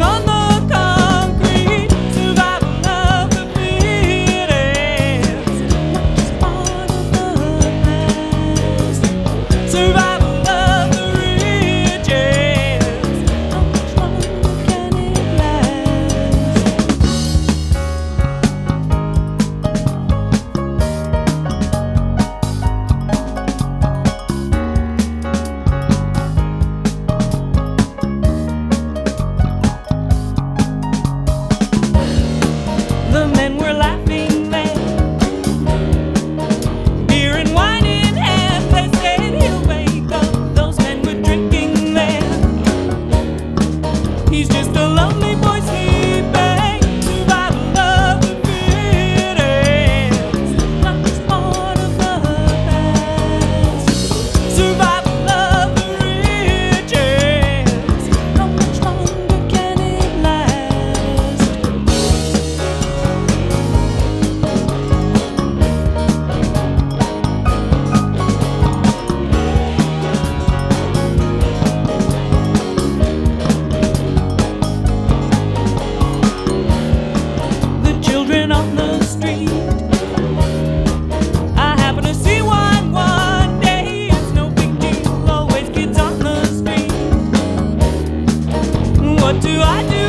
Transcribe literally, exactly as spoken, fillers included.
on the concrete. Survival of the fittest, not just part of the past. Survival of the richest, how much longer can it last? The men were laughing then, beer and wine in hand. They said he'll wake up. Those men were drinking then. He's just a lonely boy sleeping. Survival of the fittest, not just part of the past. Survival of the richest, how much longer can it last? The children on the street, I happen to see one one day. It's no big deal, always kids on the street. What do I do